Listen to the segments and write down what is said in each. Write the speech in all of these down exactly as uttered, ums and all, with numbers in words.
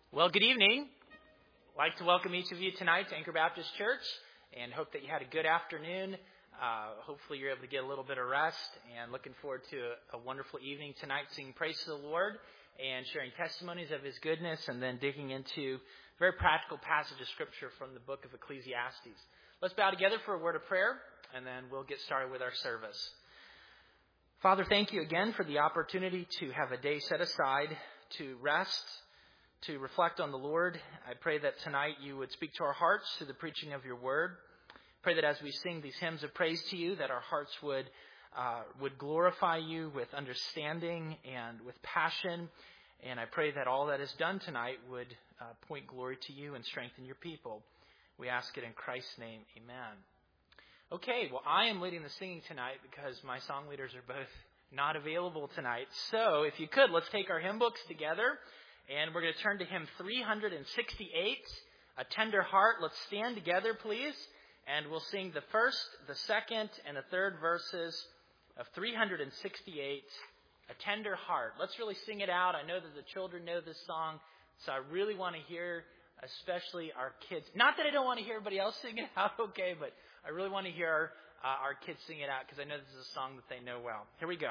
Well, good evening. I'd like to welcome each of you tonight to Anchor Baptist Church and hope that you had a good afternoon. Uh, hopefully you're able to get a little bit of rest, and looking forward to a, a wonderful evening tonight, singing praise to the Lord and sharing testimonies of His goodness, and then digging into a very practical passage of Scripture from the book of Ecclesiastes. Let's bow together for a word of prayer, and then we'll get started with our service. Father, thank you again for the opportunity to have a day set aside to rest, to reflect on the Lord. I pray that tonight you would speak to our hearts through the preaching of your word. Pray that as we sing these hymns of praise to you, that our hearts would uh, would glorify you with understanding and with passion. And I pray that all that is done tonight would uh, point glory to you and strengthen your people. We ask it in Christ's name. Amen. Okay, well, I am leading the singing tonight because my song leaders are both not available tonight. So if you could, let's take our hymn books together. And we're going to turn to hymn three sixty-eight, A Tender Heart. Let's stand together, please. And we'll sing the first, the second, and the third verses of three sixty-eight, A Tender Heart. Let's really sing it out. I know that the children know this song, so I really want to hear, especially our kids. Not that I don't want to hear everybody else sing it out, okay, but I really want to hear our, uh, our kids sing it out because I know this is a song that they know well. Here we go.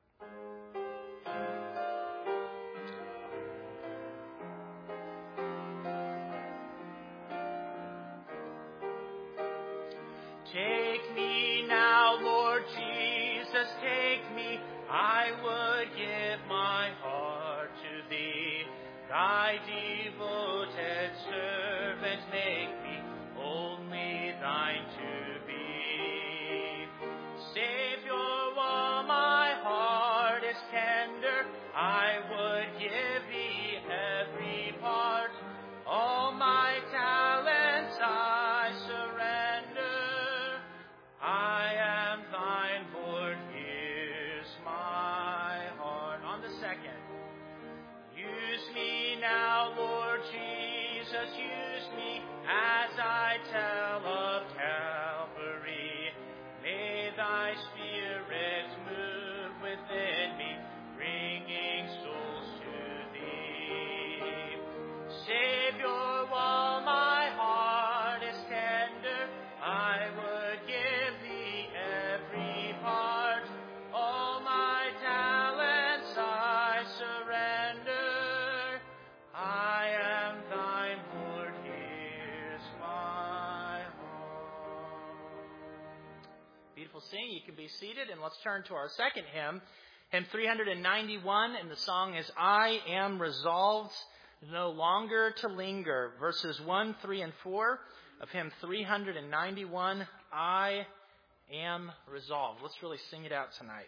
Take me now, Lord Jesus, take me. I would give my heart to Thee. Thy devoted servant, make me only Thine to be. Savior, while my heart is tender, I would give Thee every part. All my talents I surrender. I am Thine, Lord, here's my heart. On the second. Use me now, Lord Jesus, use me as I tell of Calvary. May Thy Spirit move within me, bringing souls to Thee. Savior, while my heart is tender, I would give Thee every part. All my talents I surrender. I am Thine, Lord, here's my heart. Beautiful singing. You can be seated, and let's turn to our second hymn, hymn three ninety-one, and the song is I Am Resolved No Longer to Linger, verses one, three, and four of hymn three ninety-one, I Am Resolved. Let's really sing it out tonight.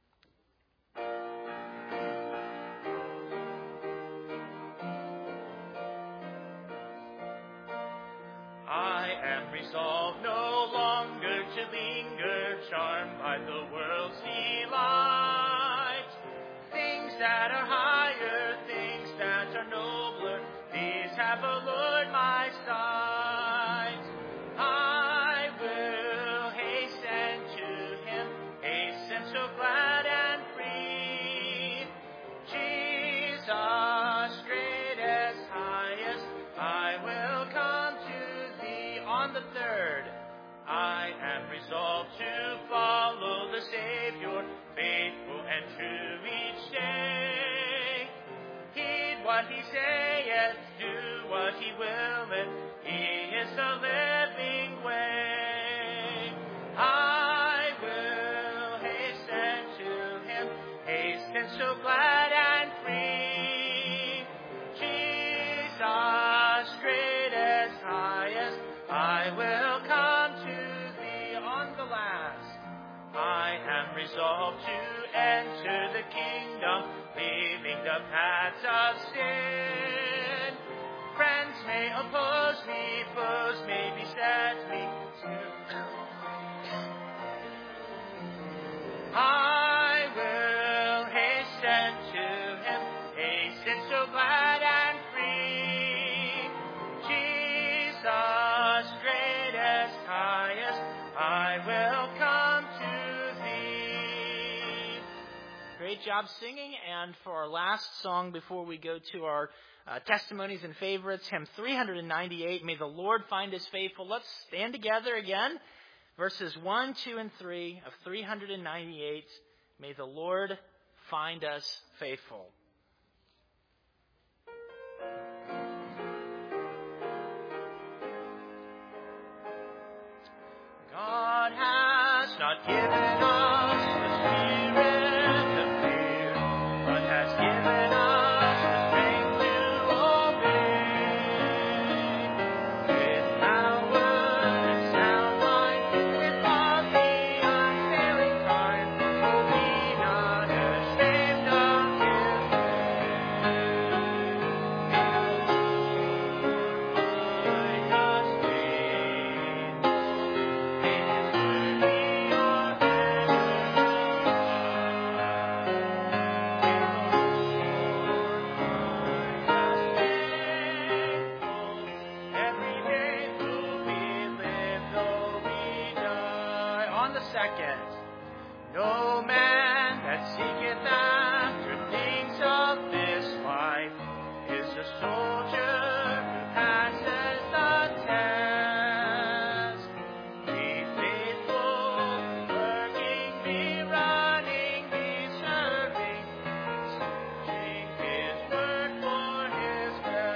I am resolved no longer to linger, charmed by the world's delight. Things that are higher, things that are nobler, these have allured my sight. I will hasten to Him, hasten so glad and free. Jesus, greatest, highest, I will come to Thee. On the third, I am resolved to follow the Savior, faithful and true each day. Heed what He saith, do what He willeth, He is the living way. I will hasten to Him, hasten so glad and free. Jesus, greatest, highest, I will come to Thee. On the last, I am resolved to enter the kingdom, leaving the paths of sin. Friends may oppose me, foes may beset me. I will hasten to Him, hasten so glad and free. Jesus, greatest, highest, I will come to Thee. Great job singing. And for our last song before we go to our uh, testimonies and favorites, hymn three ninety-eight, May the Lord Find Us Faithful. Let's stand together again. Verses one, two, and three of three ninety-eight, May the Lord Find Us Faithful. God has not given us the spirit of fear, but has given us the strength to obey. With power and sound mind, with all the unfailing time, will be not ashamed of His No man that seeketh after things of this life is a soldier who passes the test. Be faithful, working, be running, be serving, searching His word for His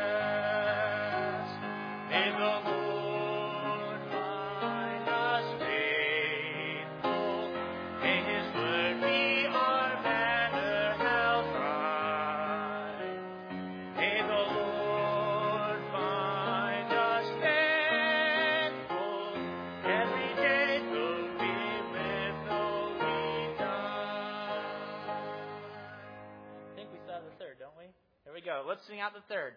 best. May the Lord find us faithful. May His word be our banner held high. May the Lord find us faithful. Every day will be with though we die. I think we saw the third, don't we? Here we go. Let's sing out the third.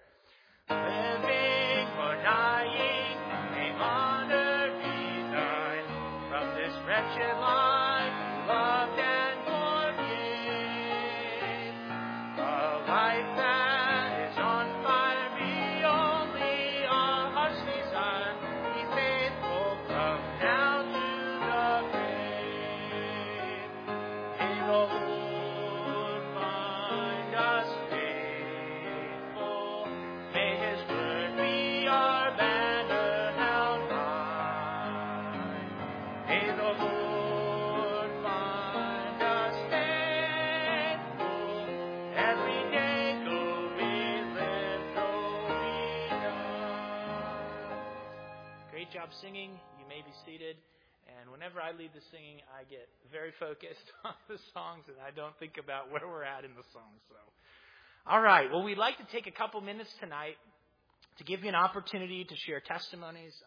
Living or dying, may honor be thine. From this wretched life, loved and forgave. A life that is on fire, be only our heart's desire. Be faithful from now to the grave. May the Lord find us faithful. May His word be our banner held high. May the Lord find us faithful. Every day though we live, though we die. Great job singing. You may be seated. And whenever I lead the singing, I get very focused on the songs, and I don't think about where we're at in the song. So, all right. Well, we'd like to take a couple minutes tonight to give you an opportunity to share testimonies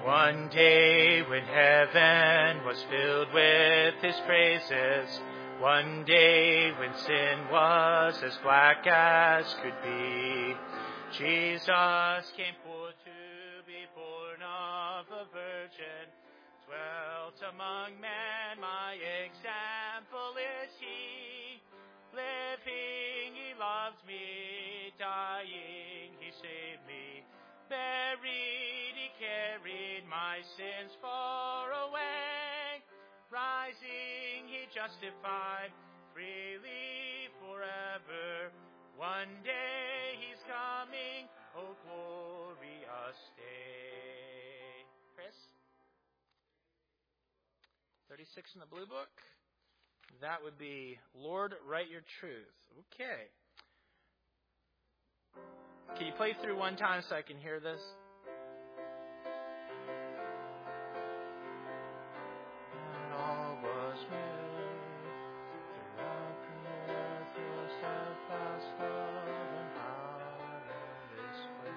One day when heaven was filled with his praises, one day when sin was as black as could be, Jesus came forth to be born of a virgin, dwelt among men, my example is he. Living, he loved me, dying, he saved me, buried, he carried my sins far away, rising, he justified, freely forever. One day he's coming, oh glorious day. Chris? thirty-six in the blue book. That would be, Lord, write your truth. Okay. Can you play through one time so I can hear this? And all was made throughout the earth, your steadfast love and power displayed.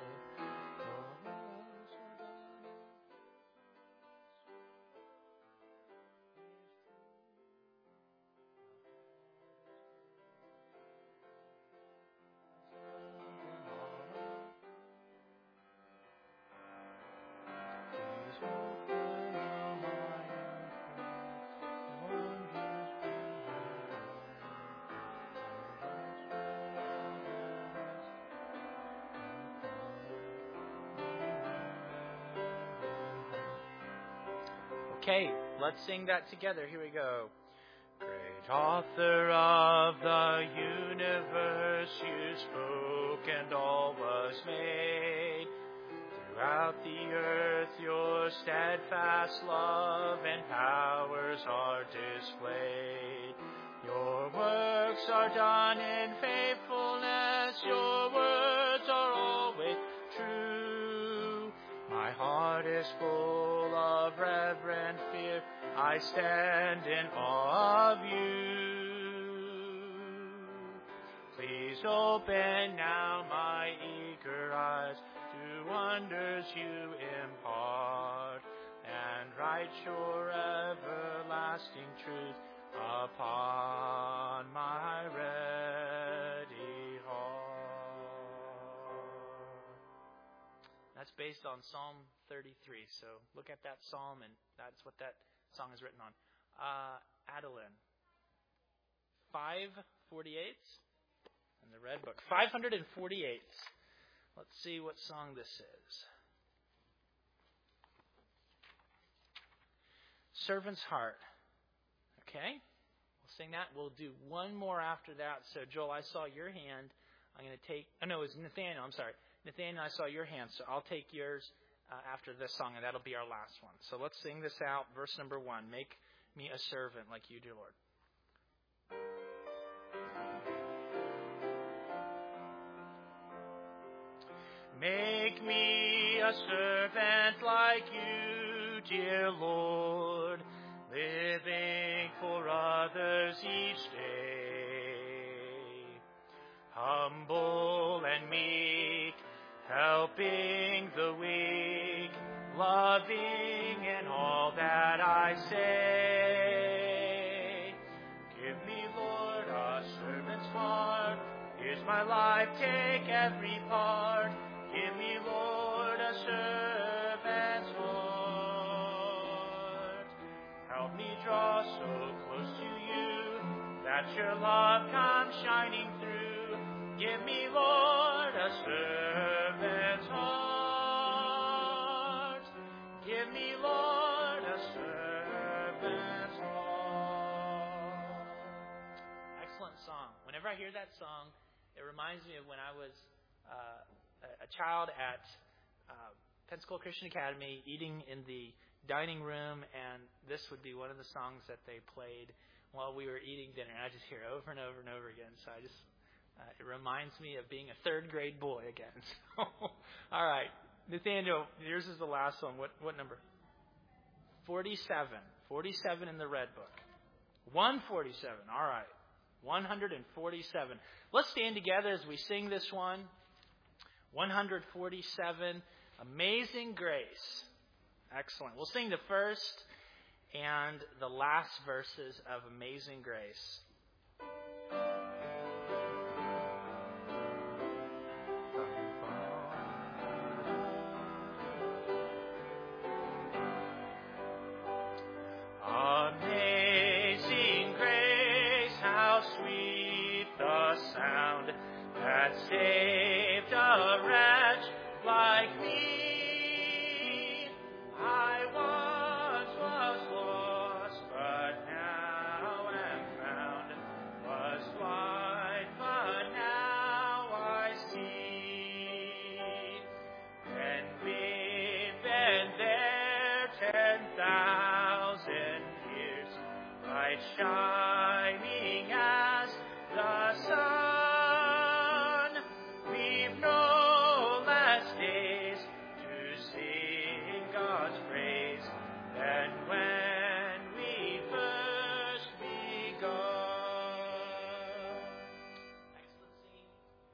Okay, let's sing that together. Here we go. Great author of the universe, you spoke and all was made. Throughout the earth your steadfast love and powers are displayed. Your works are done in faithfulness, your words are always true. My heart is full of reverent fear, I stand in awe of you. Please open now my eager eyes to wonders you impart, and write your everlasting truth upon my ready heart. That's based on Psalm thirty-three. So look at that psalm, and that's what that song is written on. Uh, Adeline, five forty-eight in the red book. five forty-eight. Let's see what song this is. Servant's Heart. Okay, we'll sing that. We'll do one more after that. So Joel, I saw your hand. I'm going to take. Oh no, it was Nathaniel. I'm sorry. Nathaniel, I saw your hand, so I'll take yours uh, after this song, and that'll be our last one. So let's sing this out. Verse number one. Make me a servant like you do, Lord. Make me a servant like you, dear Lord, living for others each day. Humble and meek, helping the weak, loving in all that I say. Give me, Lord, a servant's heart. Here's my life, take every part. Give me, Lord, a servant's heart. Help me draw so close to you that your love comes shining through. Give me, Lord, a servant's heart. Give me, Lord, a servant's heart. Excellent song. Whenever I hear that song, it reminds me of when I was uh, a child at uh, Pensacola Christian Academy, eating in the dining room, and this would be one of the songs that they played while we were eating dinner. And I just hear it over and over and over again. So I just, uh, it reminds me of being a third grade boy again. So, all right, Nathaniel, yours is the last one. What what number? forty-seven. forty-seven in the red book. one forty-seven. All right. one forty-seven. Let's stand together as we sing this one. one forty-seven, Amazing Grace. Excellent. We'll sing the first and the last verses of Amazing Grace. Amazing grace, how sweet the sound that saved a wretch like me. I once was lost, but now am found, was blind, but now I see. And we've been there ten thousand years, bright shining as the sun. We've no less days to sing God's praise than when we first begun. Excellent singing.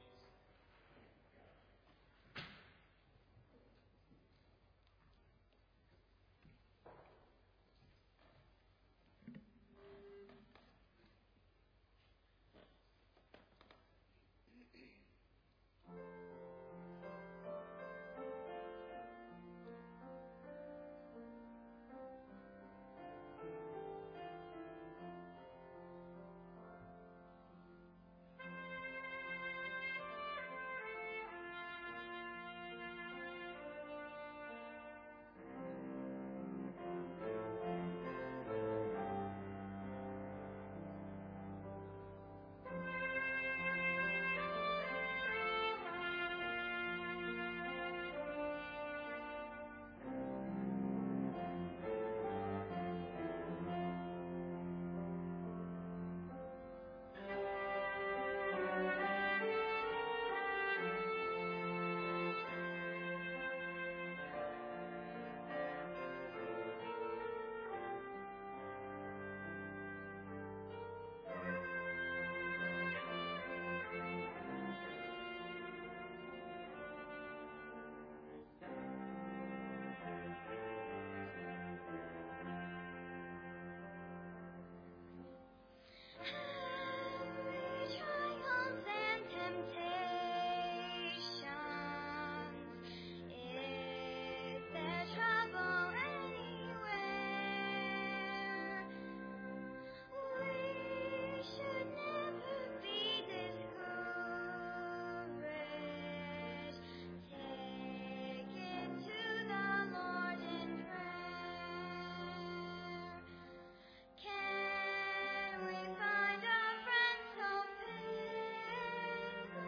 Trials and temptations, is there trouble anywhere? We should never be discouraged. Take it to the Lord in prayer. Can we find a friend so faithful,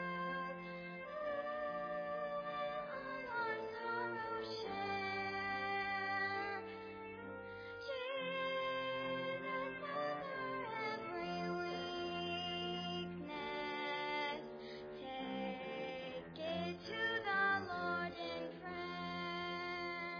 all our sorrow share? Jesus, over every weakness, take it to the Lord in prayer.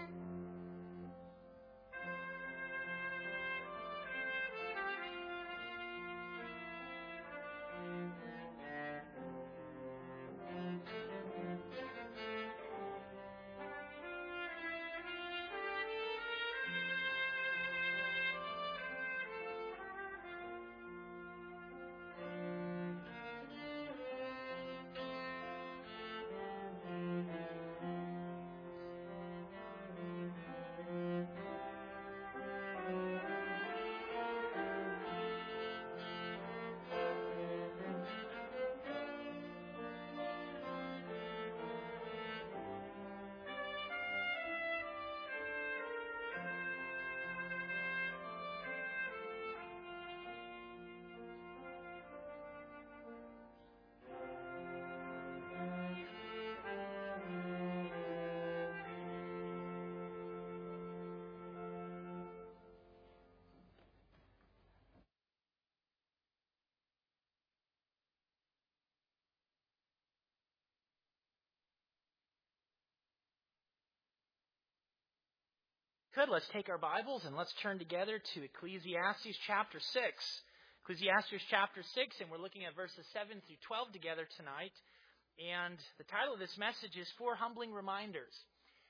Good. Let's take our Bibles and let's turn together to Ecclesiastes chapter six. Ecclesiastes chapter six, and we're looking at verses seven through twelve together tonight. And the title of this message is Four Humbling Reminders.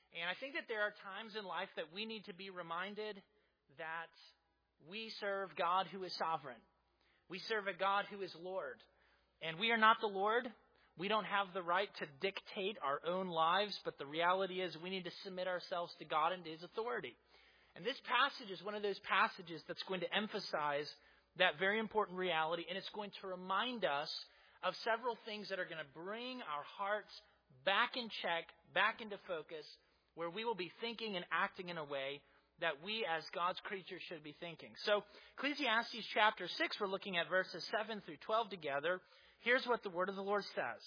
And I think that there are times in life that we need to be reminded that we serve God who is sovereign. We serve a God who is Lord. And we are not the Lord. We don't have the right to dictate our own lives, but the reality is we need to submit ourselves to God and to His authority. And this passage is one of those passages that's going to emphasize that very important reality, and it's going to remind us of several things that are going to bring our hearts back in check, back into focus, where we will be thinking and acting in a way that we as God's creatures should be thinking. So Ecclesiastes chapter six, we're looking at verses seven through twelve together. Here's what the word of the Lord says.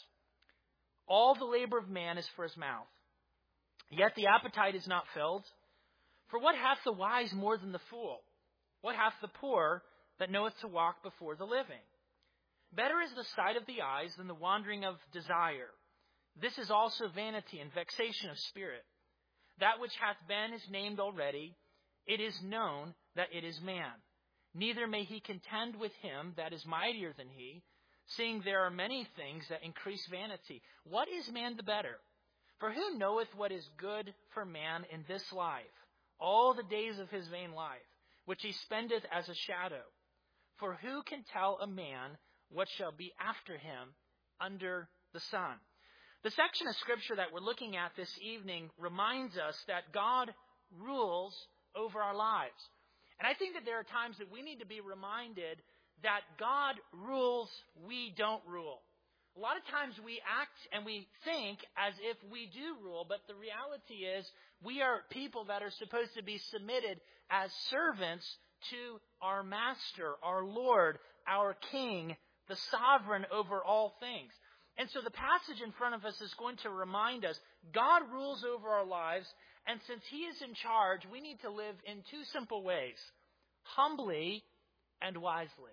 All the labor of man is for his mouth, yet the appetite is not filled. For what hath the wise more than the fool? What hath the poor that knoweth to walk before the living? Better is the sight of the eyes than the wandering of desire. This is also vanity and vexation of spirit. That which hath been is named already. It is known that it is man. Neither may he contend with him that is mightier than he, seeing there are many things that increase vanity. What is man the better? For who knoweth what is good for man in this life, all the days of his vain life, which he spendeth as a shadow? For who can tell a man what shall be after him under the sun? The section of Scripture that we're looking at this evening reminds us that God rules over our lives. And I think that there are times that we need to be reminded that God rules, we don't rule. A lot of times we act and we think as if we do rule, but the reality is we are people that are supposed to be submitted as servants to our Master, our Lord, our King, the sovereign over all things. And so the passage in front of us is going to remind us God rules over our lives, and since He is in charge, we need to live in two simple ways, humbly and wisely.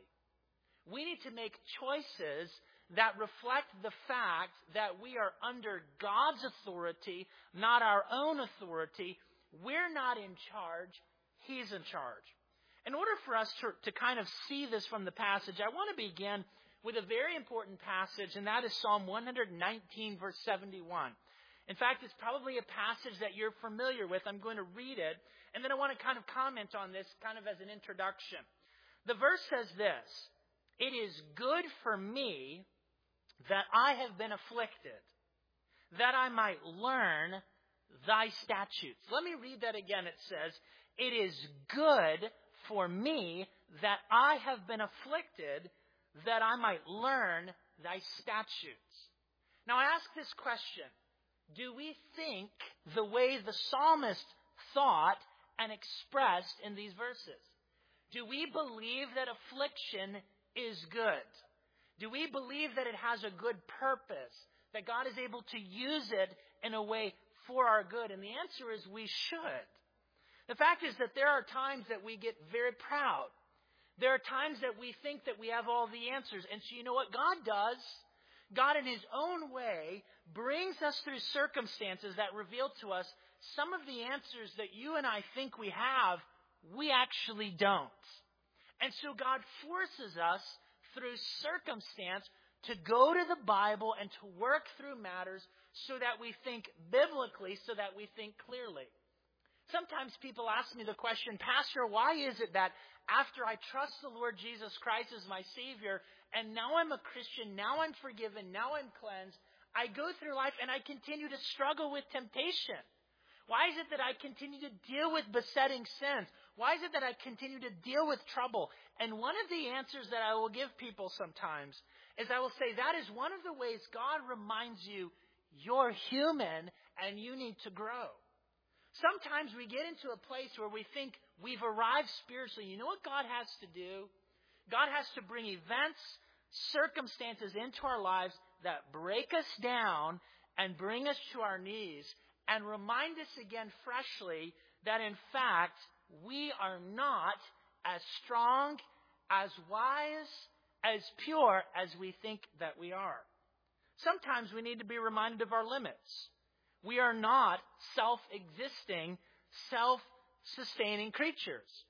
We need to make choices that reflect the fact that we are under God's authority, not our own authority. We're not in charge. He's in charge. In order for us to, to kind of see this from the passage, I want to begin with a very important passage, and that is Psalm one nineteen, verse seventy-one. In fact, it's probably a passage that you're familiar with. I'm going to read it, and then I want to kind of comment on this kind of as an introduction. The verse says this, "It is good for me that I have been afflicted, that I might learn thy statutes." Let me read that again. It says, "It is good for me that I have been afflicted, that I might learn thy statutes." Now I ask this question. Do we think the way the psalmist thought and expressed in these verses? Do we believe that affliction is good? Do we believe that it has a good purpose, that God is able to use it in a way for our good? And the answer is we should. The fact is that there are times that we get very proud. There are times that we think that we have all the answers. And so you know what God does? God in His own way brings us through circumstances that reveal to us some of the answers that you and I think we have, we actually don't. And so God forces us through circumstance to go to the Bible and to work through matters so that we think biblically, so that we think clearly. Sometimes people ask me the question, "Pastor, why is it that after I trust the Lord Jesus Christ as my Savior, and now I'm a Christian, now I'm forgiven, now I'm cleansed, I go through life and I continue to struggle with temptation? Why is it that I continue to deal with besetting sins? Why is it that I continue to deal with trouble?" And one of the answers that I will give people sometimes is I will say that is one of the ways God reminds you you're human and you need to grow. Sometimes we get into a place where we think we've arrived spiritually. You know what God has to do? God has to bring events, circumstances into our lives that break us down and bring us to our knees and remind us again freshly that in fact we are not as strong, as wise, as pure as we think that we are. Sometimes we need to be reminded of our limits. We are not self-existing, self-sustaining creatures.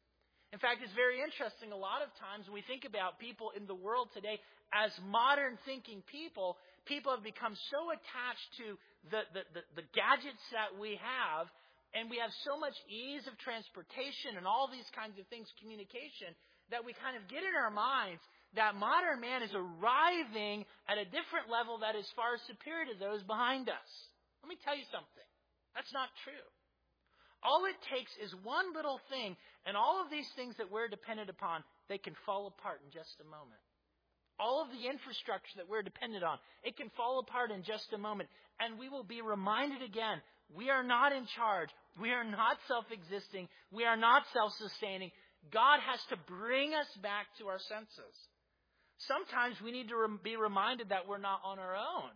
In fact, it's very interesting. A lot of times when we think about people in the world today as modern thinking people, people have become so attached to the, the, the, the gadgets that we have, and we have so much ease of transportation and all these kinds of things, communication, that we kind of get in our minds that modern man is arriving at a different level that is far superior to those behind us. Let me tell you something. That's not true. All it takes is one little thing, and all of these things that we're dependent upon, they can fall apart in just a moment. All of the infrastructure that we're dependent on, it can fall apart in just a moment. And we will be reminded again, we are not in charge. We are not self-existing. We are not self-sustaining. God has to bring us back to our senses. Sometimes we need to re- be reminded that we're not on our own.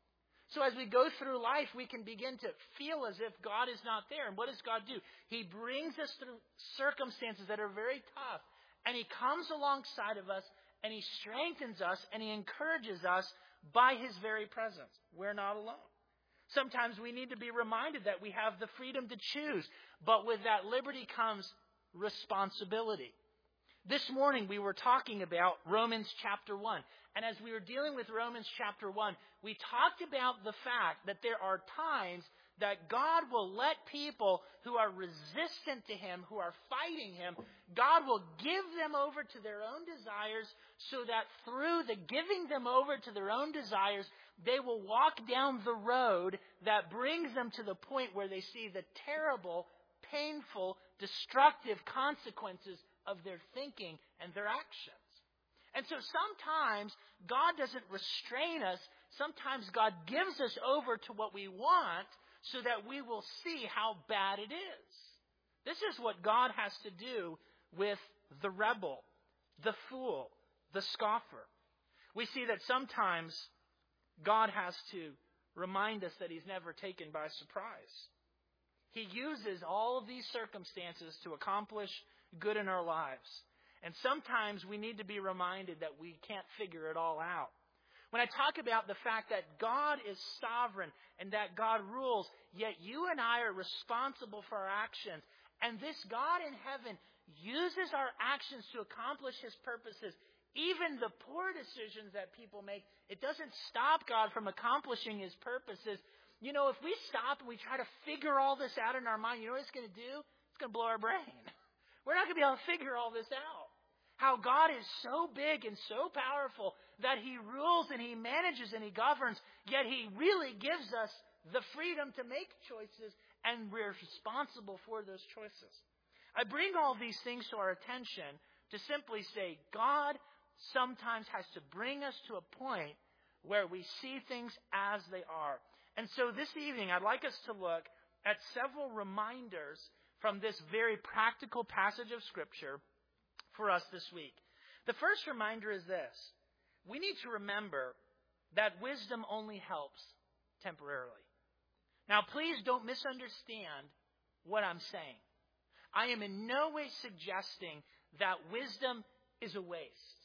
So as we go through life, we can begin to feel as if God is not there. And what does God do? He brings us through circumstances that are very tough. And He comes alongside of us, and He strengthens us, and He encourages us by His very presence. We're not alone. Sometimes we need to be reminded that we have the freedom to choose. But with that liberty comes responsibility. This morning we were talking about Romans chapter one. And as we were dealing with Romans chapter one, we talked about the fact that there are times that God will let people who are resistant to Him, who are fighting Him, God will give them over to their own desires so that through the giving them over to their own desires, they will walk down the road that brings them to the point where they see the terrible, painful, destructive consequences of their thinking and their actions. And so sometimes God doesn't restrain us. Sometimes God gives us over to what we want so that we will see how bad it is. This is what God has to do with the rebel, the fool, the scoffer. We see that sometimes God has to remind us that He's never taken by surprise. He uses all of these circumstances to accomplish good in our lives. And sometimes we need to be reminded that we can't figure it all out. When I talk about the fact that God is sovereign and that God rules, yet you and I are responsible for our actions. And this God in heaven uses our actions to accomplish His purposes. Even the poor decisions that people make, it doesn't stop God from accomplishing His purposes. You know, if we stop and we try to figure all this out in our mind, you know what it's going to do? It's going to blow our brain. We're not going to be able to figure all this out. How God is so big and so powerful that He rules and He manages and He governs, yet He really gives us the freedom to make choices, and we're responsible for those choices. I bring all these things to our attention to simply say God sometimes has to bring us to a point where we see things as they are. And so this evening, I'd like us to look at several reminders from this very practical passage of Scripture for us this week. The first reminder is this. We need to remember that wisdom only helps temporarily. Now, please don't misunderstand what I'm saying. I am in no way suggesting that wisdom is a waste.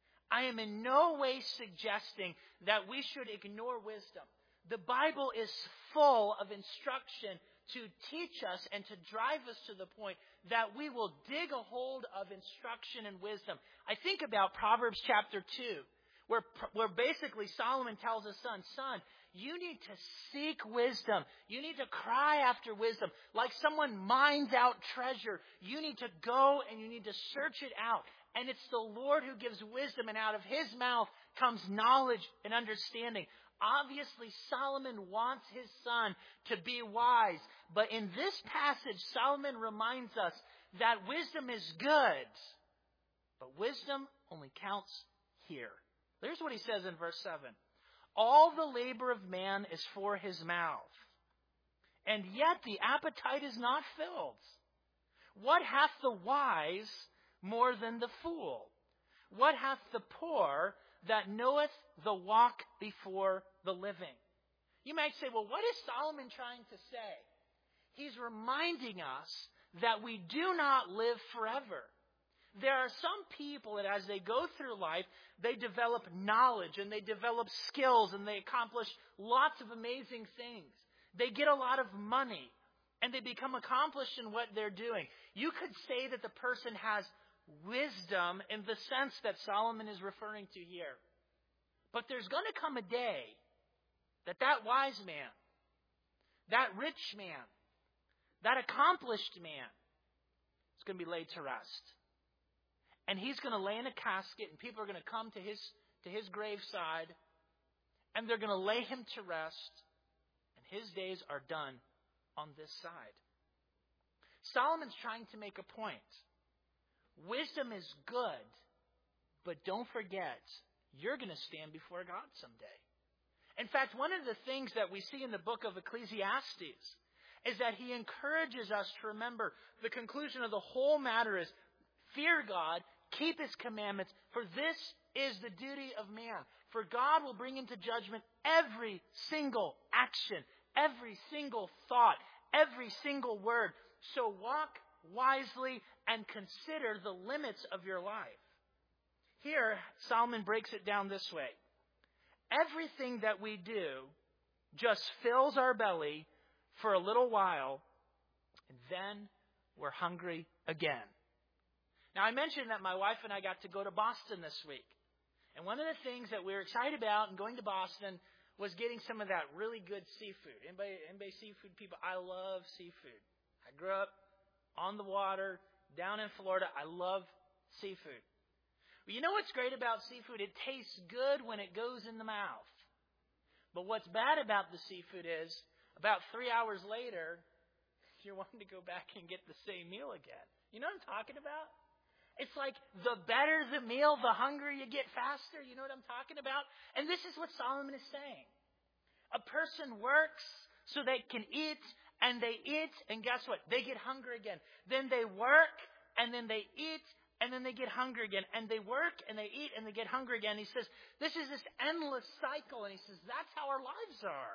I am in no way suggesting that we should ignore wisdom. The Bible is full of instruction to teach us and to drive us to the point that we will dig a hold of instruction and wisdom. I think about Proverbs chapter two, where, where basically Solomon tells his son, son, you need to seek wisdom. You need to cry after wisdom. Like someone mines out treasure, you need to go and you need to search it out. And it's the Lord who gives wisdom, and out of His mouth comes knowledge and understanding. Obviously, Solomon wants his son to be wise. But in this passage, Solomon reminds us that wisdom is good. But wisdom only counts here. Here's what he says in verse seven. All the labor of man is for his mouth, and yet the appetite is not filled. What hath the wise more than the fool? What hath the poor that knoweth the walk before the living? You might say, well, what is Solomon trying to say? He's reminding us that we do not live forever. There are some people that as they go through life, they develop knowledge and they develop skills and they accomplish lots of amazing things. They get a lot of money and they become accomplished in what they're doing. You could say that the person has wisdom in the sense that Solomon is referring to here. But there's going to come a day that that wise man, that rich man, that accomplished man is going to be laid to rest. And he's going to lay in a casket, and people are going to come to his to his graveside, and they're going to lay him to rest, and his days are done on this side. Solomon's trying to make a point. Wisdom is good, but don't forget, you're going to stand before God someday. In fact, one of the things that we see in the book of Ecclesiastes is that he encourages us to remember the conclusion of the whole matter is fear God, keep His commandments, for this is the duty of man. For God will bring into judgment every single action, every single thought, every single word. So walk wisely and consider the limits of your life. Here, Solomon breaks it down this way. Everything that we do just fills our belly for a little while, and then we're hungry again. Now, I mentioned that my wife and I got to go to Boston this week. And one of the things that we were excited about in going to Boston was getting some of that really good seafood. Anybody, anybody seafood people? I love seafood. I grew up on the water, down in Florida. I love seafood. But you know what's great about seafood? It tastes good when it goes in the mouth. But what's bad about the seafood is, about three hours later, you're wanting to go back and get the same meal again. You know what I'm talking about? It's like the better the meal, the hungrier you get faster. You know what I'm talking about? And this is what Solomon is saying. A person works so they can eat, and they eat, and guess what? They get hungry again. Then they work, and then they eat, and then they get hungry again. And they work, and they eat, and they get hungry again. He says, this is this endless cycle. And he says, that's how our lives are.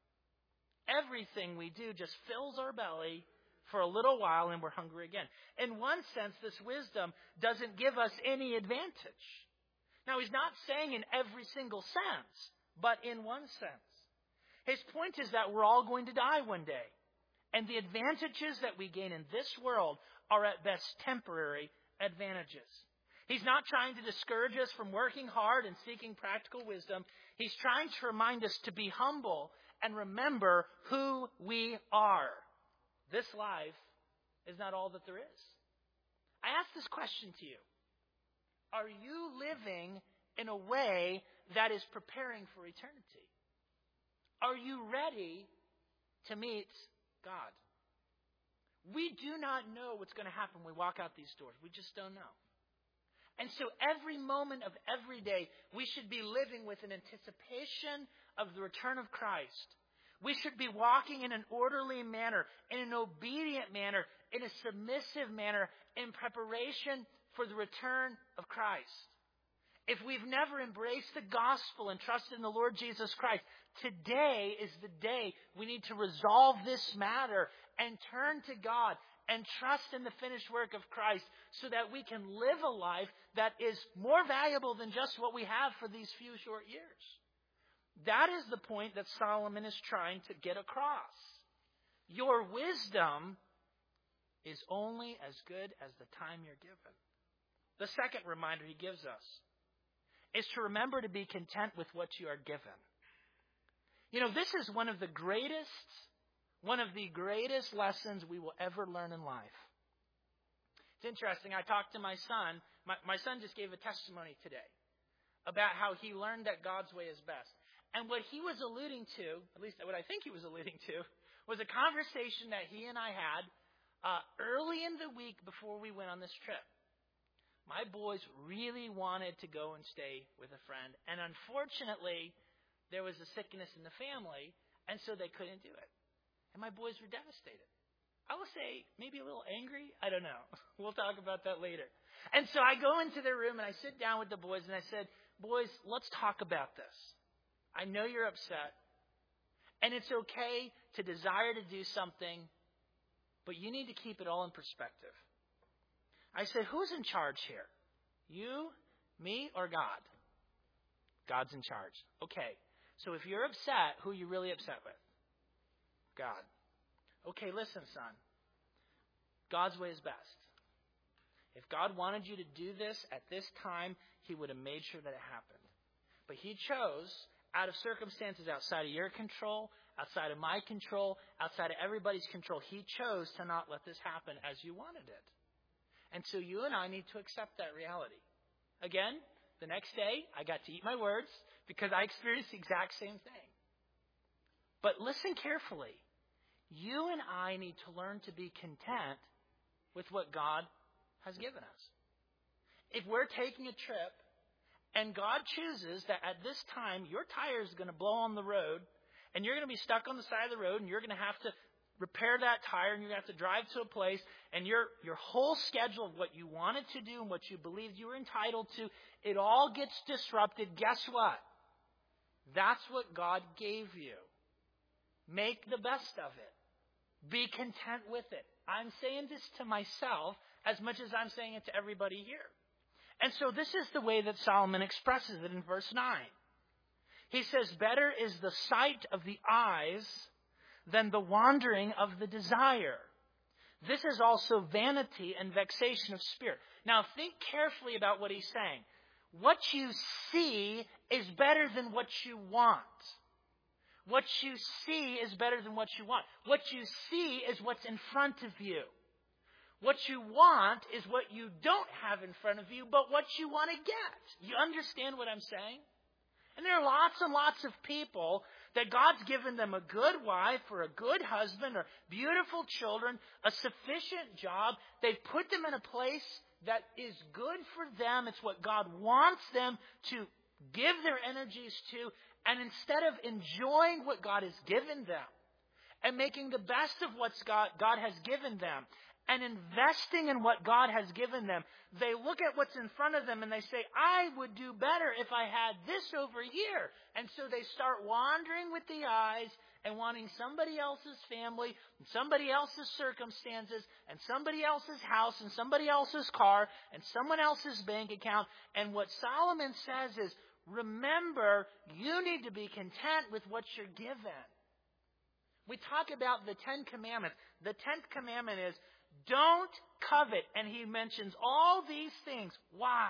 Everything we do just fills our belly for a little while, and we're hungry again. In one sense, this wisdom doesn't give us any advantage. Now, he's not saying in every single sense, but in one sense. His point is that we're all going to die one day. And the advantages that we gain in this world are at best temporary advantages. He's not trying to discourage us from working hard and seeking practical wisdom. He's trying to remind us to be humble and remember who we are. This life is not all that there is. I ask this question to you. Are you living in a way that is preparing for eternity? Are you ready to meet God? We do not know what's going to happen when we walk out these doors. We just don't know. And so every moment of every day, we should be living with an anticipation of the return of Christ. We should be walking in an orderly manner, in an obedient manner, in a submissive manner, in preparation for the return of Christ. If we've never embraced the gospel and trusted in the Lord Jesus Christ, today is the day we need to resolve this matter and turn to God and trust in the finished work of Christ so that we can live a life that is more valuable than just what we have for these few short years. That is the point that Solomon is trying to get across. Your wisdom is only as good as the time you're given. The second reminder he gives us is to remember to be content with what you are given. You know, this is one of the greatest, one of the greatest lessons we will ever learn in life. It's interesting. I talked to my son. My, my son just gave a testimony today about how he learned that God's way is best. And what he was alluding to, at least what I think he was alluding to, was a conversation that he and I had uh, early in the week before we went on this trip. My boys really wanted to go and stay with a friend. And unfortunately, there was a sickness in the family, and so they couldn't do it. And my boys were devastated. I will say maybe a little angry. I don't know. We'll talk about that later. And so I go into their room, and I sit down with the boys, and I said, boys, let's talk about this. I know you're upset, and it's okay to desire to do something, but you need to keep it all in perspective. I said, who's in charge here? You, me, or God? God's in charge. Okay, so if you're upset, who are you really upset with? God. Okay, listen, son. God's way is best. If God wanted you to do this at this time, he would have made sure that it happened. But he chose, out of circumstances outside of your control, outside of my control, outside of everybody's control, he chose to not let this happen as you wanted it. And so you and I need to accept that reality. Again, the next day, I got to eat my words because I experienced the exact same thing. But listen carefully. You and I need to learn to be content with what God has given us. If we're taking a trip and God chooses that at this time your tire is going to blow on the road and you're going to be stuck on the side of the road and you're going to have to repair that tire and you're going to have to drive to a place and your your whole schedule of what you wanted to do and what you believed you were entitled to, it all gets disrupted. Guess what? That's what God gave you. Make the best of it. Be content with it. I'm saying this to myself as much as I'm saying it to everybody here. And so this is the way that Solomon expresses it in verse nine. He says, better is the sight of the eyes than the wandering of the desire. This is also vanity and vexation of spirit. Now think carefully about what he's saying. What you see is better than what you want. What you see is better than what you want. What you see is what's in front of you. What you want is what you don't have in front of you, but what you want to get. You understand what I'm saying? And there are lots and lots of people that God's given them a good wife or a good husband or beautiful children, a sufficient job. They've put them in a place that is good for them. It's what God wants them to give their energies to. And instead of enjoying what God has given them and making the best of what God, God has given them and investing in what God has given them, they look at what's in front of them and they say, I would do better if I had this over here. And so they start wandering with the eyes and wanting somebody else's family, and somebody else's circumstances, and somebody else's house, and somebody else's car, and someone else's bank account. And what Solomon says is, remember, you need to be content with what you're given. We talk about the Ten Commandments. The tenth commandment is, don't covet. And he mentions all these things. Why?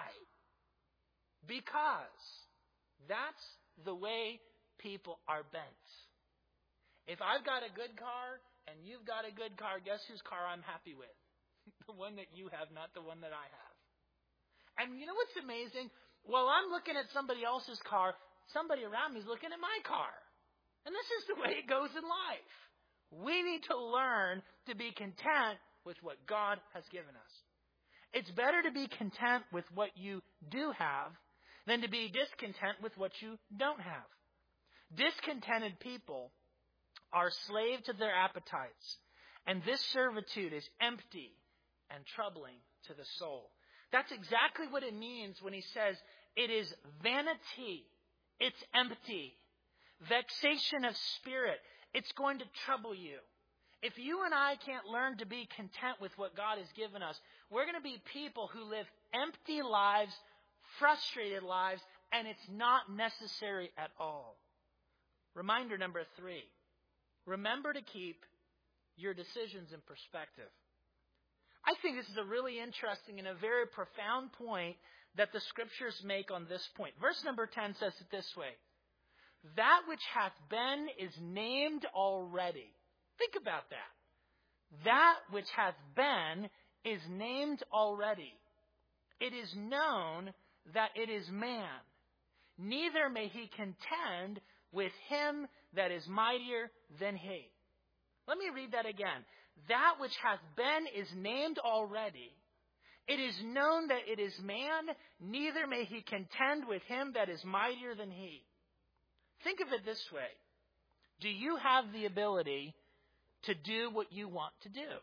Because that's the way people are bent. If I've got a good car and you've got a good car, guess whose car I'm happy with? The one that you have, not the one that I have. And you know what's amazing? While I'm looking at somebody else's car, somebody around me is looking at my car. And this is the way it goes in life. We need to learn to be content with what God has given us. It's better to be content with what you do have than to be discontent with what you don't have. Discontented people are slave to their appetites, and this servitude is empty and troubling to the soul. That's exactly what it means when he says it is vanity. It's empty. Vexation of spirit. It's going to trouble you. If you and I can't learn to be content with what God has given us, we're going to be people who live empty lives, frustrated lives, and it's not necessary at all. Reminder number three. Remember to keep your decisions in perspective. I think this is a really interesting and a very profound point that the scriptures make on this point. Verse number ten says it this way. That which hath been is named already. Think about that. That which hath been is named already. It is known that it is man. Neither may he contend with him that is mightier than he. Let me read that again. That which hath been is named already. It is known that it is man, neither may he contend with him that is mightier than he. Think of it this way. Do you have the ability to do what you want to do?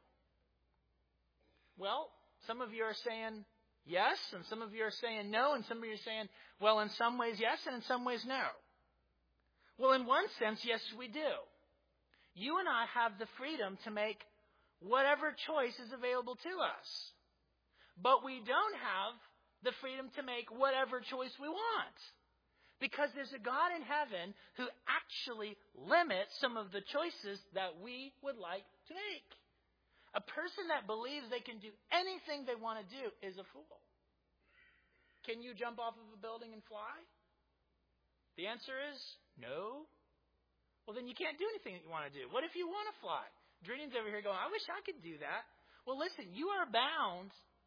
Well, some of you are saying yes, and some of you are saying no, and some of you are saying, well, in some ways yes, and in some ways no. Well, in one sense, yes, we do. You and I have the freedom to make whatever choice is available to us. But we don't have the freedom to make whatever choice we want. Because there's a God in heaven who actually limits some of the choices that we would like to make. A person that believes they can do anything they want to do is a fool. Can you jump off of a building and fly? The answer is no. Well, then you can't do anything that you want to do. What if you want to fly? Dreen's over here going, I wish I could do that. Well, listen, you are bound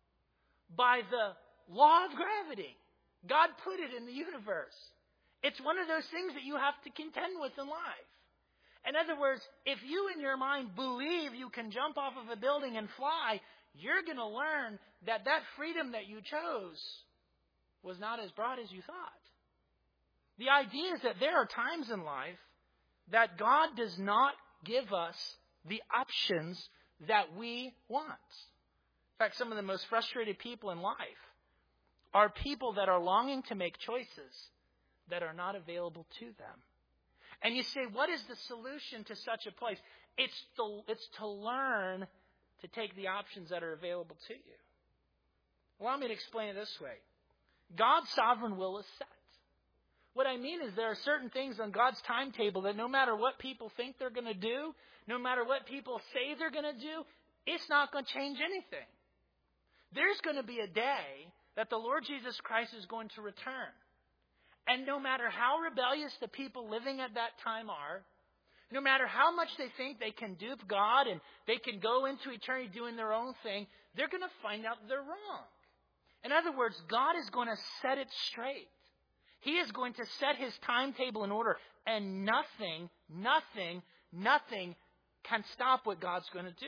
by the law of gravity. God put it in the universe. It's one of those things that you have to contend with in life. In other words, if you in your mind believe you can jump off of a building and fly, you're going to learn that that freedom that you chose was not as broad as you thought. The idea is that there are times in life that God does not give us the options that we want. In fact, some of the most frustrated people in life are people that are longing to make choices that are not available to them. And you say, what is the solution to such a place? It's to, it's to learn to take the options that are available to you. Allow me to explain it this way. God's sovereign will is set. What I mean is there are certain things on God's timetable that no matter what people think they're going to do, no matter what people say they're going to do, it's not going to change anything. There's going to be a day that the Lord Jesus Christ is going to return. And no matter how rebellious the people living at that time are, no matter how much they think they can dupe God and they can go into eternity doing their own thing, they're going to find out they're wrong. In other words, God is going to set it straight. He is going to set his timetable in order, and nothing, nothing, nothing can stop what God's going to do.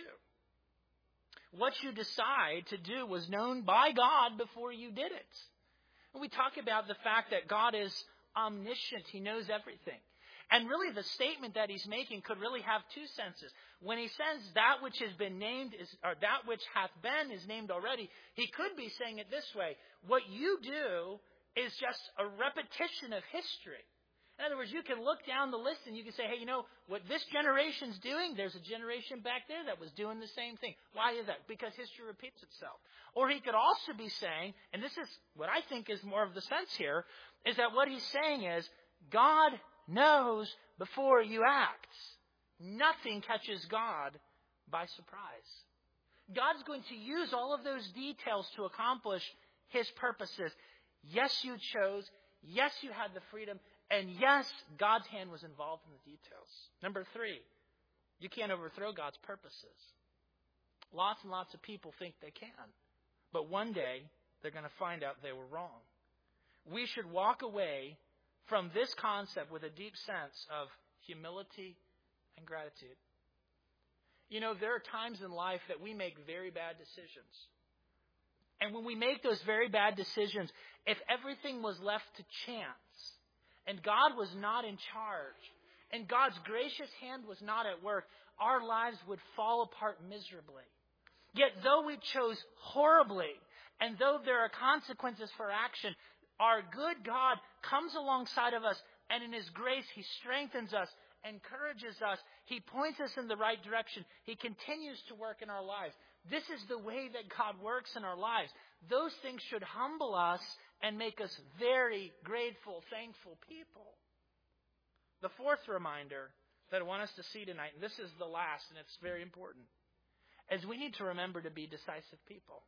What you decide to do was known by God before you did it. And we talk about the fact that God is omniscient. He knows everything. And really the statement that he's making could really have two senses. When he says that which has been named, is, or that which hath been is named already, he could be saying it this way. What you do is just a repetition of history. In other words, you can look down the list and you can say, hey, you know, what this generation's doing, there's a generation back there that was doing the same thing. Why is that? Because history repeats itself. Or he could also be saying, and this is what I think is more of the sense here, is that what he's saying is, God knows before you act. Nothing catches God by surprise. God's going to use all of those details to accomplish his purposes. Yes, you chose. Yes, you had the freedom. And yes, God's hand was involved in the details. Number three, you can't overthrow God's purposes. Lots and lots of people think they can. But one day, they're going to find out they were wrong. We should walk away from this concept with a deep sense of humility and gratitude. You know, there are times in life that we make very bad decisions. And when we make those very bad decisions, if everything was left to chance, and God was not in charge, and God's gracious hand was not at work, our lives would fall apart miserably. Yet though we chose horribly, and though there are consequences for action, our good God comes alongside of us, and in his grace, he strengthens us, encourages us. He points us in the right direction. He continues to work in our lives. This is the way that God works in our lives. Those things should humble us and make us very grateful, thankful people. The fourth reminder that I want us to see tonight, and this is the last, and it's very important, is we need to remember to be decisive people.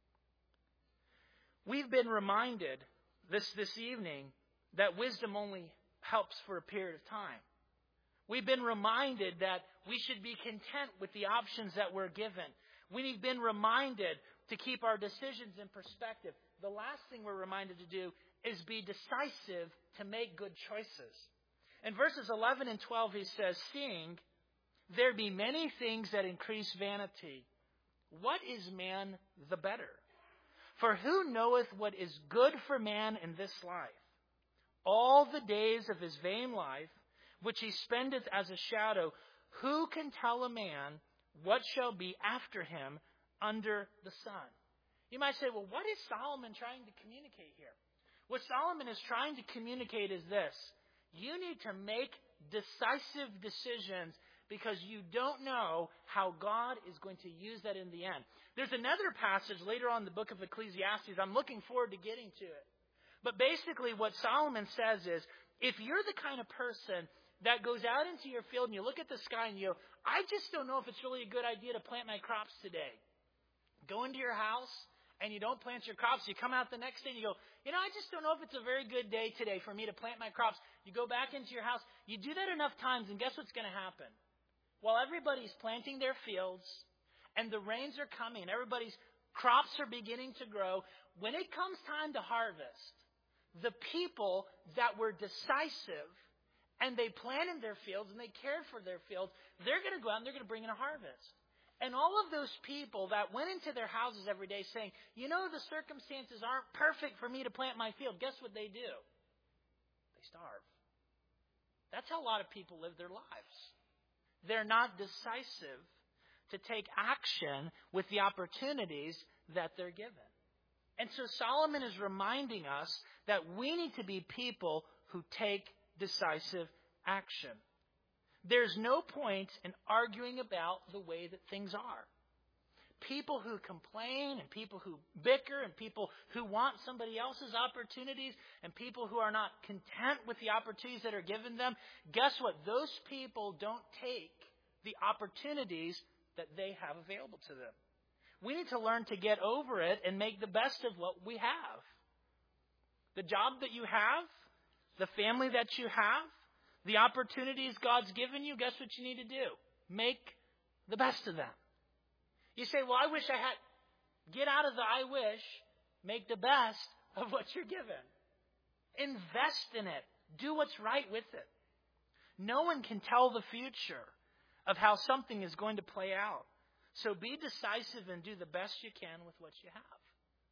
We've been reminded this, this evening that wisdom only helps for a period of time. We've been reminded that we should be content with the options that we're given. We've been reminded to keep our decisions in perspective. The last thing we're reminded to do is be decisive to make good choices. In verses eleven and twelve, he says, seeing there be many things that increase vanity, what is man the better? For who knoweth what is good for man in this life? All the days of his vain life, which he spendeth as a shadow, who can tell a man what shall be after him under the sun? You might say, well, what is Solomon trying to communicate here? What Solomon is trying to communicate is this. You need to make decisive decisions because you don't know how God is going to use that in the end. There's another passage later on in the book of Ecclesiastes. I'm looking forward to getting to it. But basically what Solomon says is, if you're the kind of person that goes out into your field and you look at the sky and you go, I just don't know if it's really a good idea to plant my crops today. Go into your house and you don't plant your crops. You come out the next day and you go, you know, I just don't know if it's a very good day today for me to plant my crops. You go back into your house. You do that enough times and guess what's going to happen? While everybody's planting their fields and the rains are coming, everybody's crops are beginning to grow, when it comes time to harvest, the people that were decisive and they planted their fields and they cared for their fields, they're going to go out and they're going to bring in a harvest. And all of those people that went into their houses every day saying, you know, the circumstances aren't perfect for me to plant my field. Guess what they do? They starve. That's how a lot of people live their lives. They're not decisive to take action with the opportunities that they're given. And so Solomon is reminding us that we need to be people who take decisive action. There's no point in arguing about the way that things are. People who complain and people who bicker and people who want somebody else's opportunities and people who are not content with the opportunities that are given them, guess what? Those people don't take the opportunities that they have available to them. We need to learn to get over it and make the best of what we have. The job that you have, the family that you have, the opportunities God's given you, guess what you need to do? Make the best of them. You say, well, I wish I had. Get out of the I wish. Make the best of what you're given. Invest in it. Do what's right with it. No one can tell the future of how something is going to play out. So be decisive and do the best you can with what you have.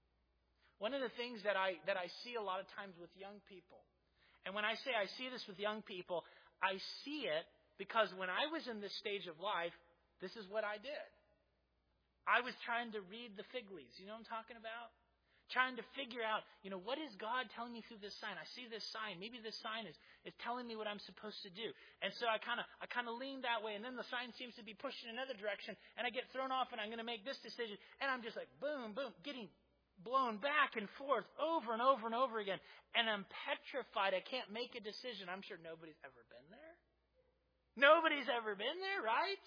One of the things that I that I see a lot of times with young people, and when I say I see this with young people, I see it because when I was in this stage of life, this is what I did. I was trying to read the fig leaves. You know what I'm talking about? Trying to figure out, you know, what is God telling me through this sign? I see this sign. Maybe this sign is, is telling me what I'm supposed to do. And so I kind of I kind of lean that way, and then the sign seems to be pushing in another direction, and I get thrown off, and I'm going to make this decision, and I'm just like, boom, boom, getting blown back and forth over and over and over again. And I'm petrified. I can't make a decision. I'm sure nobody's ever been there. Nobody's ever been there, right?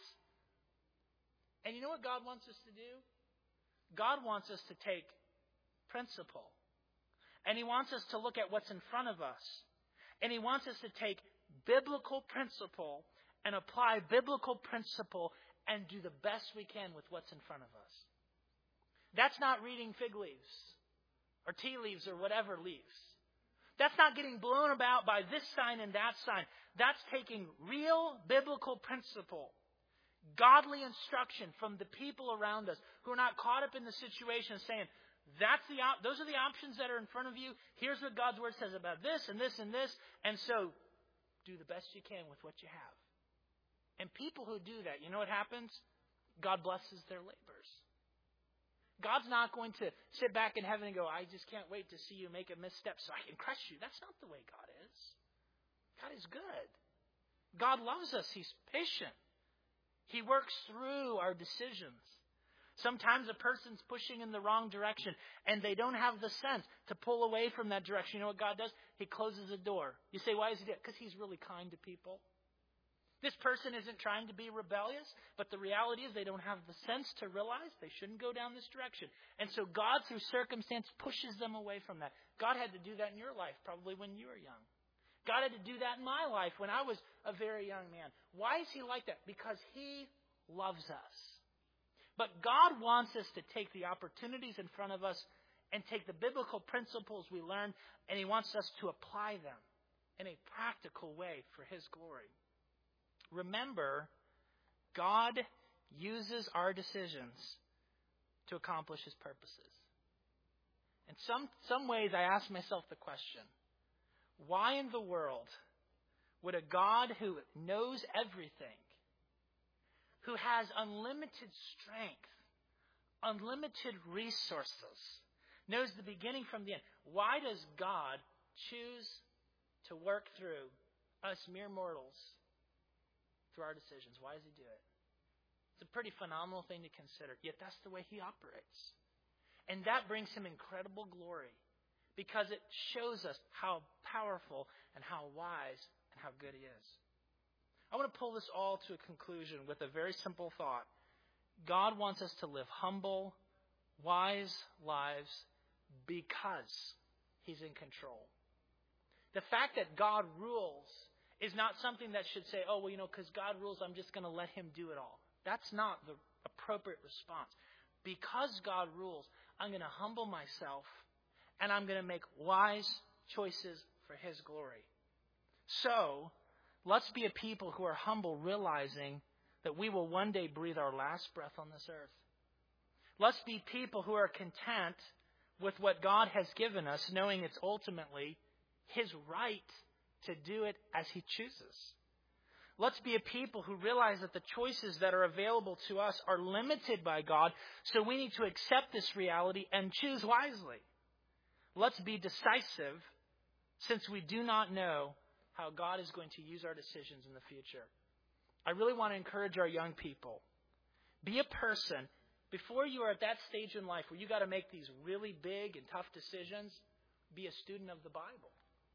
And you know what God wants us to do? God wants us to take principle. And He wants us to look at what's in front of us. And He wants us to take biblical principle and apply biblical principle and do the best we can with what's in front of us. That's not reading fig leaves or tea leaves or whatever leaves. That's not getting blown about by this sign and that sign. That's taking real biblical principle, godly instruction from the people around us who are not caught up in the situation saying, That's the op- those are the options that are in front of you. Here's what God's Word says about this and this and this. And so do the best you can with what you have. And people who do that, you know what happens? God blesses their labors. God's not going to sit back in heaven and go, I just can't wait to see you make a misstep so I can crush you. That's not the way God is. God is good. God loves us. He's patient. He works through our decisions. Sometimes a person's pushing in the wrong direction and they don't have the sense to pull away from that direction. You know what God does? He closes the door. You say, why is He doing it? Because He's really kind to people. This person isn't trying to be rebellious, but the reality is they don't have the sense to realize they shouldn't go down this direction. And so God, through circumstance, pushes them away from that. God had to do that in your life probably when you were young. God had to do that in my life when I was a very young man. Why is He like that? Because He loves us. But God wants us to take the opportunities in front of us and take the biblical principles we learned, and He wants us to apply them in a practical way for His glory. Remember, God uses our decisions to accomplish His purposes. In some, some ways, I ask myself the question, why in the world would a God who knows everything, who has unlimited strength, unlimited resources, knows the beginning from the end, why does God choose to work through us mere mortals through our decisions? Why does He do it? It's a pretty phenomenal thing to consider. Yet that's the way He operates. And that brings Him incredible glory because it shows us how powerful and how wise and how good He is. want to pull this all to a conclusion with a very simple thought. God wants us to live humble, wise lives because He's in control. The fact that God rules is not something that should say, oh, well, you know, because God rules, I'm just going to let Him do it all. That's not the appropriate response. Because God rules, I'm going to humble myself and I'm going to make wise choices for His glory. So, let's be a people who are humble, realizing that we will one day breathe our last breath on this earth. Let's be people who are content with what God has given us, knowing it's ultimately His right to do it as He chooses. Let's be a people who realize that the choices that are available to us are limited by God, so we need to accept this reality and choose wisely. Let's be decisive, since we do not know how God is going to use our decisions in the future. I really want to encourage our young people. Be a person, before you are at that stage in life where you got to make these really big and tough decisions, be a student of the Bible.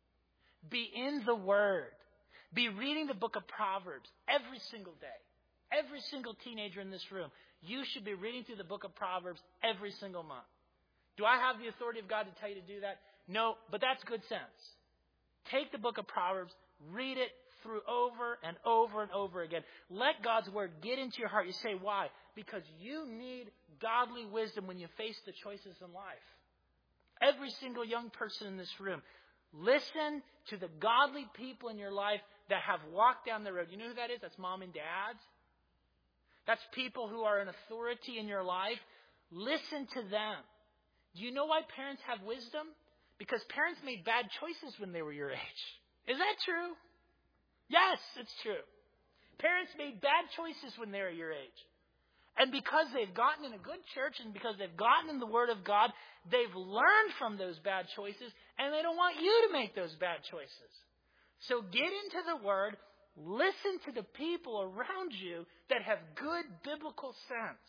Be in the Word. Be reading the book of Proverbs every single day. Every single teenager in this room, you should be reading through the book of Proverbs every single month. Do I have the authority of God to tell you to do that? No, but that's good sense. Take the book of Proverbs, read it through over and over and over again. Let God's Word get into your heart. You say, why? Because you need godly wisdom when you face the choices in life. Every single young person in this room, listen to the godly people in your life that have walked down the road. You know who that is? That's mom and dad. That's people who are an authority in your life. Listen to them. Do you know why parents have wisdom? Because parents made bad choices when they were your age. Is that true? Yes, it's true. Parents made bad choices when they were your age. And because they've gotten in a good church and because they've gotten in the Word of God, they've learned from those bad choices, and they don't want you to make those bad choices. So get into the Word, listen to the people around you that have good biblical sense.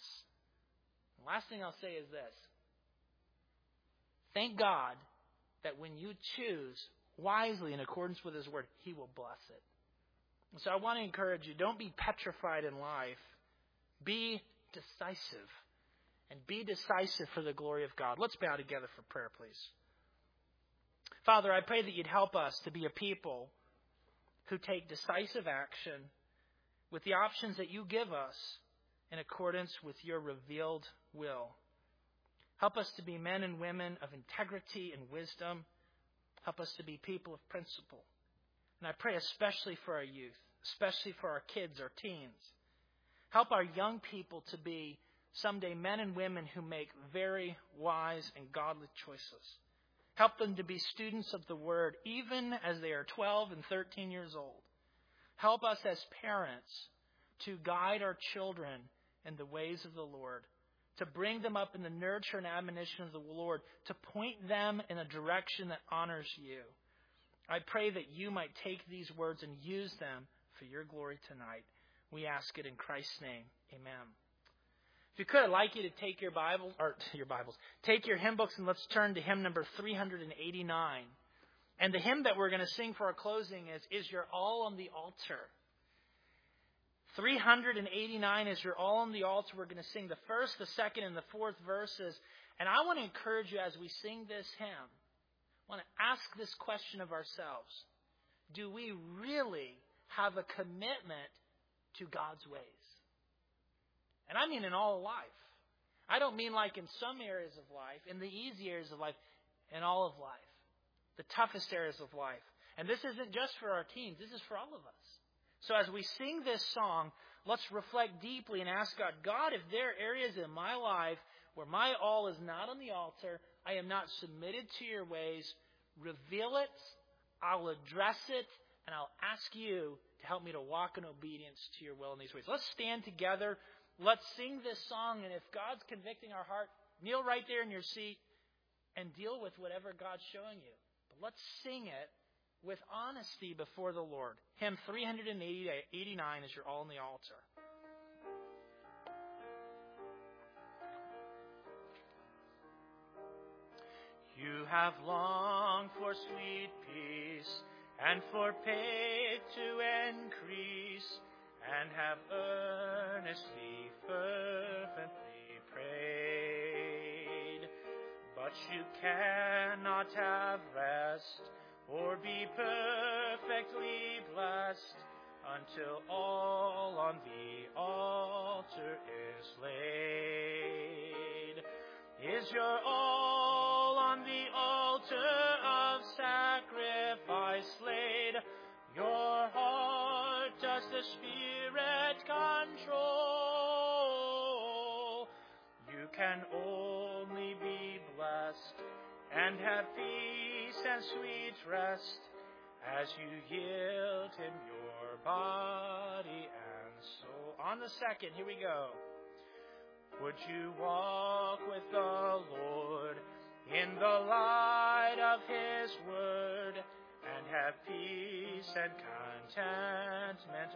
The last thing I'll say is this. Thank God that when you choose wisely in accordance with His Word, He will bless it. So I want to encourage you, don't be petrified in life. Be decisive. And be decisive for the glory of God. Let's bow together for prayer, please. Father, I pray that you'd help us to be a people who take decisive action with the options that you give us in accordance with your revealed will. Help us to be men and women of integrity and wisdom. Help us to be people of principle. And I pray especially for our youth, especially for our kids, our teens. Help our young people to be someday men and women who make very wise and godly choices. Help them to be students of the Word even as they are twelve and thirteen years old. Help us as parents to guide our children in the ways of the Lord, to bring them up in the nurture and admonition of the Lord, to point them in a direction that honors you. I pray that you might take these words and use them for your glory tonight. We ask it in Christ's name. Amen. If you could, I'd like you to take your Bibles, or your Bibles, take your hymn books and let's turn to hymn number three hundred eighty-nine. And the hymn that we're going to sing for our closing is, Is Your All on the Altar? three hundred eighty-nine is Your All on the Altar. We're going to sing the first, the second, and the fourth verses. And I want to encourage you as we sing this hymn, I want to ask this question of ourselves. Do we really have a commitment to God's ways? And I mean in all of life. I don't mean like in some areas of life, in the easy areas of life, in all of life. The toughest areas of life. And this isn't just for our teens, this is for all of us. So as we sing this song, let's reflect deeply and ask God, God, if there are areas in my life where my all is not on the altar, I am not submitted to your ways, reveal it, I'll address it, and I'll ask you to help me to walk in obedience to your will in these ways. Let's stand together. Let's sing this song. And if God's convicting our heart, kneel right there in your seat and deal with whatever God's showing you. But let's sing it with honesty before the Lord. Hymn three hundred eighty-nine is Your All on the Altar. You have longed for sweet peace and for faith to increase, and have earnestly, fervently prayed. But you cannot have rest or be perfectly blessed until all on the altar is laid. Is your all on the altar of sacrifice laid? Your heart does the Spirit control. You can only be blessed and have peace and sweet rest as you yield Him your body and soul. On the second, here we go. Would you walk with the Lord in the light of His word and have peace and contentment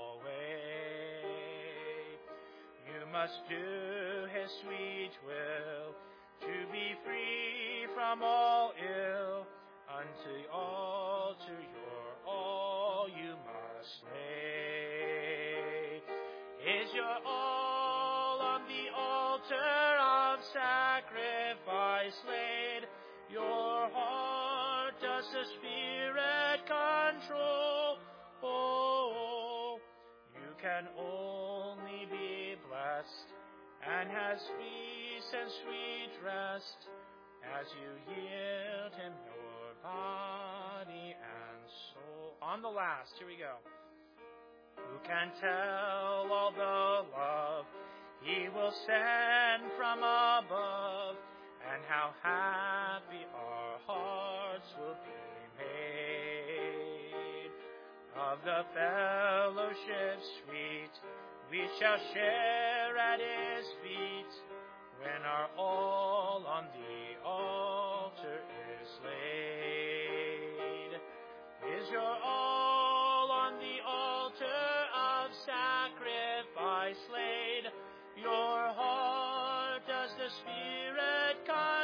always? You must do His sweet will to be free from all ill. Unto the altar your all you must lay. Is your all on the altar of sacrifice laid? Your heart does the Spirit control. Oh, you can only be blessed and has peace and sweet rest as you yield Him your body and soul. On the last, here we go. Who can tell all the love He will send from above, and how happy our hearts will be made? Of the fellowship sweet we shall share at His feet, when our all on the altar is laid. Is your all on the altar of sacrifice laid? Your heart does the Spirit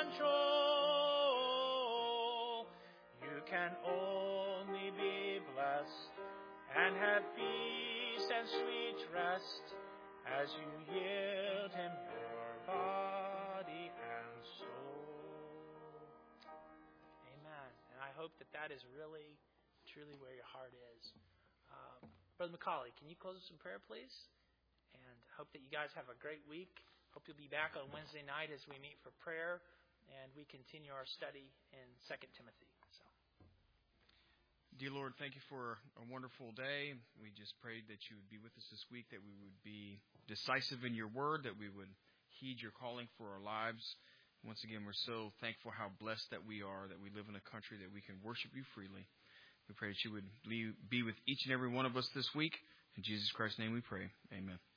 control. You can only be blessed and have peace and sweet rest as you yield Him your body and soul. Amen. And I hope that that is really, truly where your heart is. Um, Brother McCauley, can you close us in prayer, please? And hope that you guys have a great week. Hope you'll be back on Wednesday night as we meet for prayer and we continue our study in Second Timothy. So, dear Lord, thank you for a wonderful day. We just prayed that you would be with us this week, that we would be decisive in your word, that we would heed your calling for our lives. Once again, we're so thankful how blessed that we are, that we live in a country that we can worship you freely. We pray that you would be with each and every one of us this week. In Jesus Christ's name we pray. Amen.